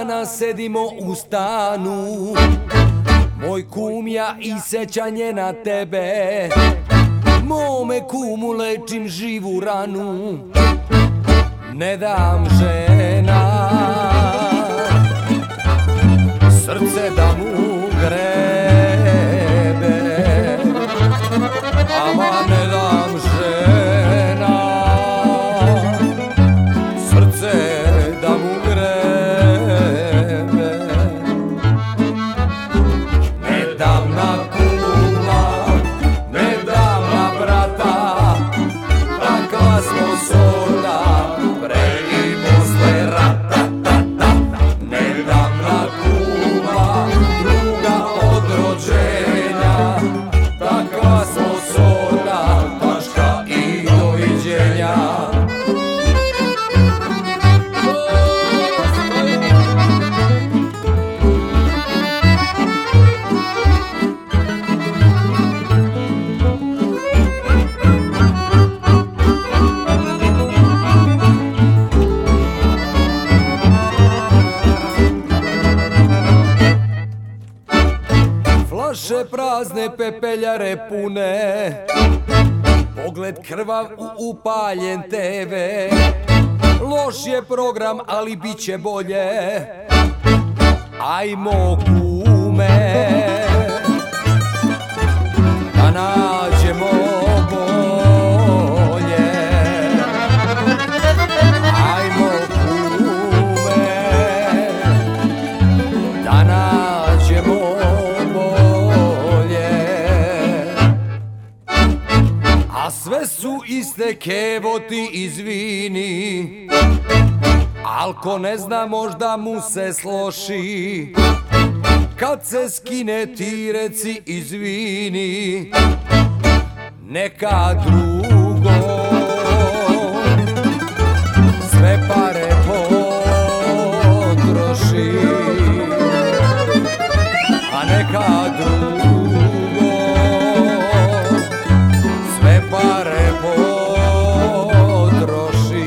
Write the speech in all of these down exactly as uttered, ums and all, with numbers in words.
dana sedimo u stanu, moj kum, ja i sećanje na tebe. Mome kumu lečim živu ranu, ne dam žena srce da mu grebe, ama ne dam žena srce da mu grebe. Ne dam na kuma, ne dam na brata, takva smo sorda pre i posle rata. Ne dam na kuma, druga od rođenja, takva smo sorda, tačka i doviđenja. Flaše prazne, pepeljare pune, pogled krvav u upaljen te ve. Loš je program, ali bit će bolje, ajmo kume da nađemo bolje. Ajmo kume da nađemo bolje. A sve su iste, kevo ti izvini, al ko ne zna možda mu se sloši. Kad se skine ti reci izvini, neka drugo sve pare potroši, a neka drugo sve pare potroši.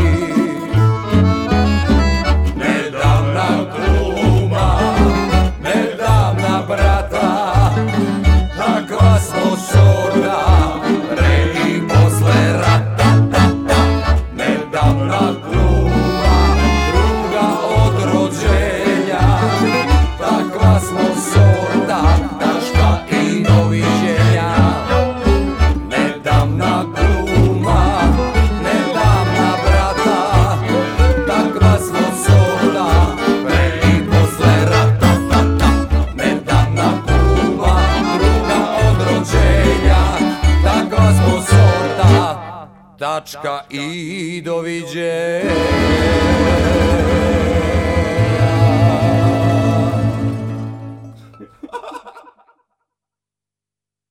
Ne dam na kuma, ne dam na brata, takva smo sorda pre i posle rata. Ne dam na kuma, druga od rođenja, takva smo sorda, tačka i doviđenja. Ne dam na kuma, ne dam na brata, takva smo sorda pre i posle rata. Ne dam na kuma, druga od rođenja, takva smo sorda, tačka i doviđenja.